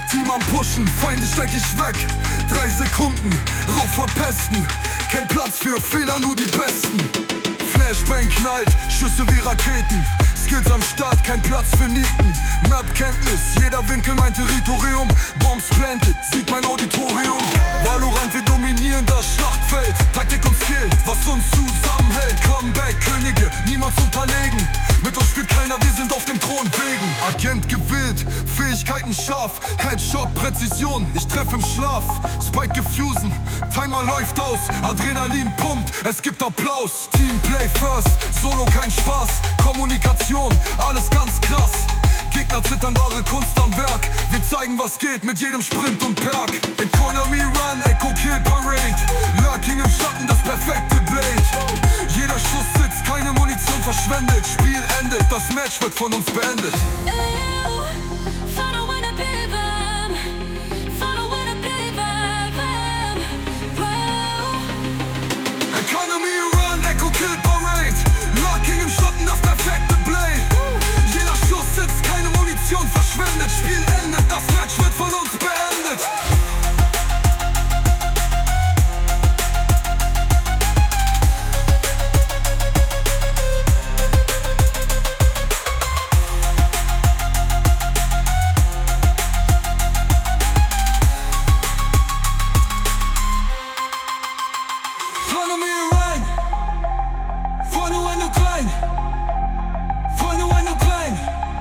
Team am Pushen, Feinde steig ich weg. 3 Sekunden, rauf verpesten. Kein Platz für Fehler, nur die Besten. Flashbang knallt, Schüsse wie Raketen. Skills am Start, kein Platz für Nieten. Map-Kenntnis, jeder Winkel mein Territorium. Bombs planted, sieht mein Auditorium. Valorant, wir dominieren das Schlachtfeld. Taktik und Skill, was uns zusammenhält. Comeback, Könige, niemals unterlegen. Mit uns spielt keiner, wir sind auf dem Thron wegen. Agent gewillt, Fähigkeiten scharf. Headshot, Präzision, ich treffe im Schlaf. Spike gefusen, Timer läuft aus. Adrenalin pumpt, es gibt Applaus. Teamplay first, Solo kein Spaß. Kommunikation, alles ganz krass. Gegner zittern, wahre Kunst am Werk. Wir zeigen, was geht mit jedem Sprint und Perk. Economy Run, Echo Kill Parade. Lurking im Schatten, das perfekte Blade. Jeder Schuss sitzt, keine Munition verschwendet. Spiel endet, das Match wird von uns beendet. Economy Run, Echo Kill Parade. Lurking im Schatten, das perfekte Blade. Jeder Schuss sitzt, keine Munition verschwendet. Spiel endet, das Match wird von uns beendet. Economy Run, vorne wenn du klein, vorne wenn du klein.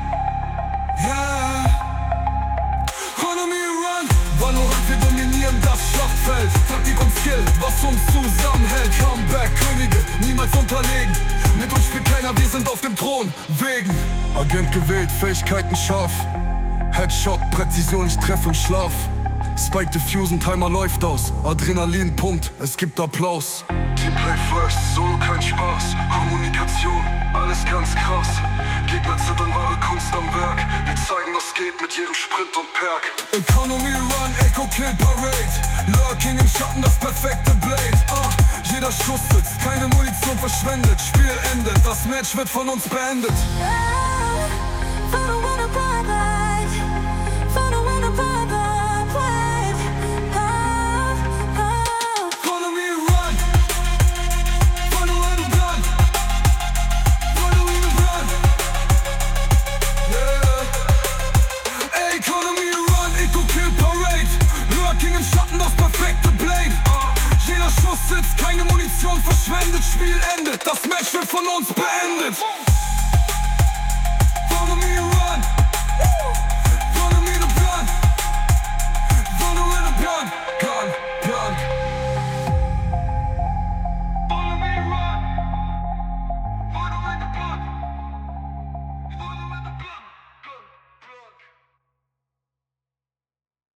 Ja, Economy Run, Valorant, wir dominieren das Schlachtfeld. Taktik und Skill, was uns zusammenhält. Comeback, Könige, niemals unterlegen. Mit uns spielt keiner, wir sind auf dem Thron wegen. Agent gewählt, Fähigkeiten scharf. Headshot, Präzision, ich treffe im Schlaf. Spike diffusen, Timer läuft aus. Adrenalin pumpt, es gibt Applaus. Teamplay first, Solo kein Spaß. Kommunikation, alles ganz krass. Gegner zittern, wahre Kunst am Werk. Wir zeigen, was geht mit jedem Sprint und Perk. Economy Run, Echo Kill Parade. Lurking im Schatten, das perfekte Blade. Jeder Schuss sitzt, keine Munition verschwendet. Spiel endet, das Match wird von uns beendet. Jeder Schuss sitzt, keine Munition verschwendet. Spiel endet, das Match wird von uns beendet.